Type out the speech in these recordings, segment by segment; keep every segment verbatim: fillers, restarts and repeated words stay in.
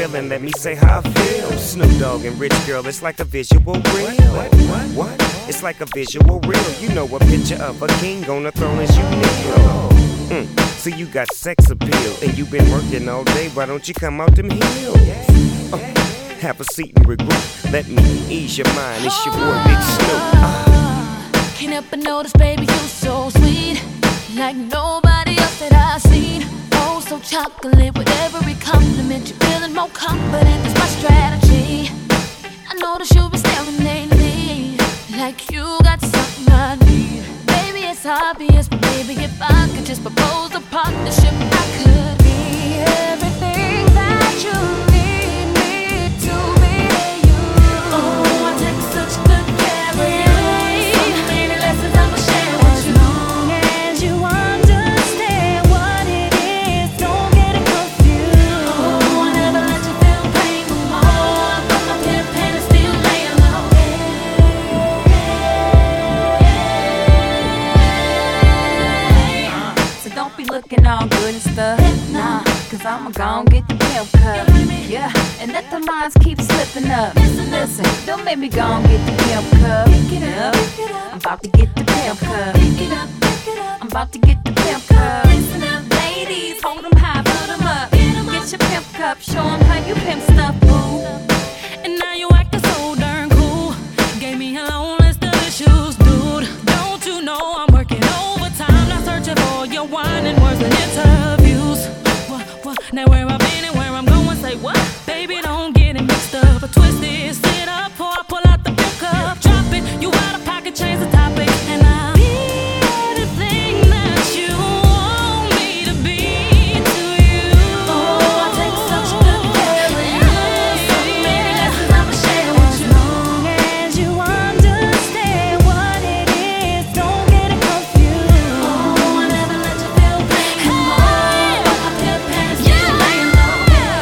feeling, let me say how I feel. Snoop Dogg and Rich Girl, it's like a visual reel. What? What? What? It's like a visual reel. You know, a picture of a king on the throne as you kneel. Mm. So you got sex appeal, and you been working all day. Why don't you come out them hills? Uh, have a seat and regroup. Let me ease your mind. It's your boy Big Snoop. Uh. Can't help but notice, baby, you so sweet, like nobody else that I've seen. Oh, so chocolate with every compliment. You're feeling more confident, that's my strategy. I notice you've been staring lately, like you got something I need. Baby, it's obvious, but baby, if I could just propose a partnership, I could be everything that you need me to be to you. Oh, I take such good care of you. So many lessons I'ma share with you. As long as you understand what it is, don't get it confused. Oh, I never let you feel pain no more. Put my pin pen and still lay alone. So don't be looking all good and stuff, nah, cause I'ma gon' get the pimp cup. Yeah, and let the lines keep slipping up. Listen, don't make me gon' get the pimp cup. Yep, I'm about to get the pimp cup. I'm about to get the pimp cup. Listen up, ladies, hold them high, put them up. Get your pimp cup, show them how you pimp stuff, boo. And now you acting so darn cool. Gave me a long list of issues, dude. Don't you know I'm working overtime, not searching for your wine and words and interviews. What, what, now where I've been and where I'm going, say what? Baby, don't get it mixed up or twisted. Sit up or I pull out the pimp cup. Drop it, you out of pocket, change the topic. And I'll be everything that you want me to be to you. Oh, I take such good care of you. So many lessons I'ma share with you. As long as you understand what it is, don't get it confused. Oh, I never let you feel pain no more. But my pimp hands still laying low.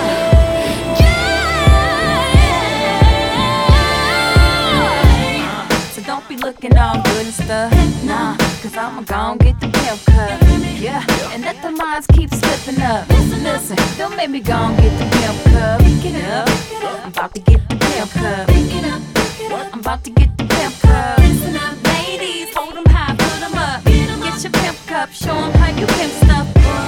So don't be looking all good and stuff, nah, cause I'ma gon' get the pimp cup. Yeah, and let the lines keep slipping up. Listen, don't make me gon' get the pimp cup. Yep, I'm about to get the pimp cup. I'm about to get the pimp cup. Listen up, ladies, hold them high, put them up. Get your pimp cup, show them how you pimp stuff.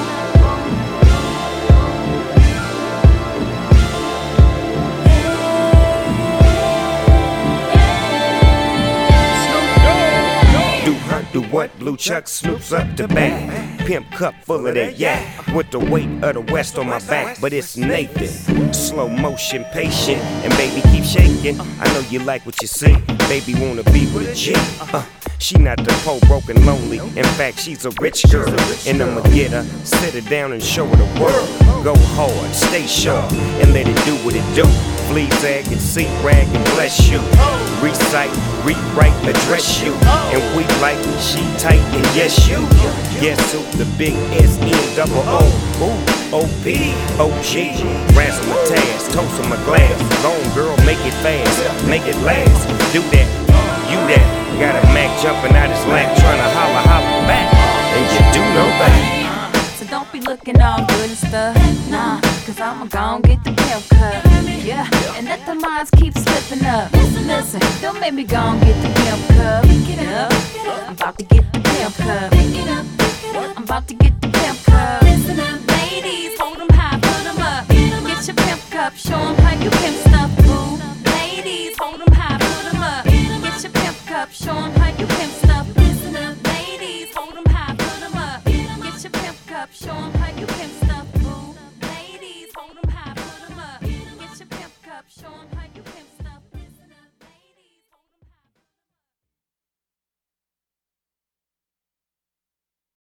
Do her, do what? Blue Chuck Snoop's up the back. Pimp cup full of that yak. With the weight of the West on my back. But it's Nathan. Slow motion, patient. And baby, keep shaking. I know you like what you see. Baby, wanna be with a G. Uh, she not the poor, broken, lonely. In fact, she's a rich girl. And I'ma get her, sit her down and show her the world. Go hard, stay sharp, and let it do what it do. Flea tag and seat rag and bless you. Recite, rewrite, address you. And we like she tight and yes you. Yes who? The big S N double O. Ooh, O P, O G. Razzle my task, toast on my glass. Long girl, make it fast, make it last. Do that, you that. Got a Mac jumping out his lap, trying to holler, holler back. And you do know that. So don't be looking all good and stuff, nah, cause I'ma gon' get the pimp cup. Yeah, and let the lines keep slipping up. Listen, don't make me gon' get the pimp